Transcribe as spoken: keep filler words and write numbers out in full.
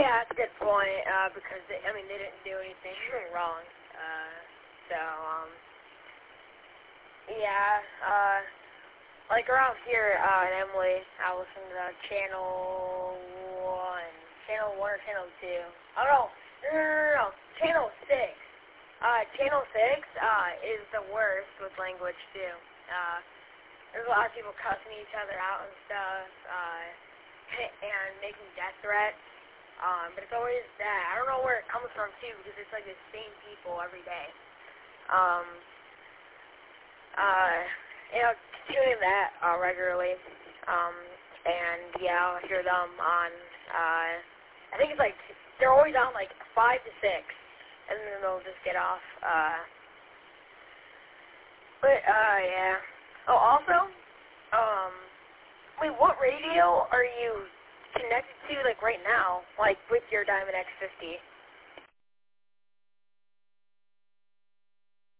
Yeah, that's a good point, uh, because, they, I mean, they didn't do anything wrong. Uh, so, um, yeah, uh, like around here uh, in Emily, I listen to Channel one, Channel one or Channel two. Oh, no, no, no, no, no, Channel six. Uh, Channel six uh, is the worst with language, too. Uh, there's a lot of people cussing each other out and stuff, uh, and making death threats. Um, but it's always that. I don't know where it comes from, too, because it's like the same people every day. Um, uh, you know, tuning that uh, regularly. Um, and, yeah, I'll hear them on, uh, I think it's like, they're always on, like, five to six, and then they'll just get off. Uh, but, uh, yeah. Oh, also, um, wait, what radio are you connected to, like, right now, like, with your Diamond X fifty?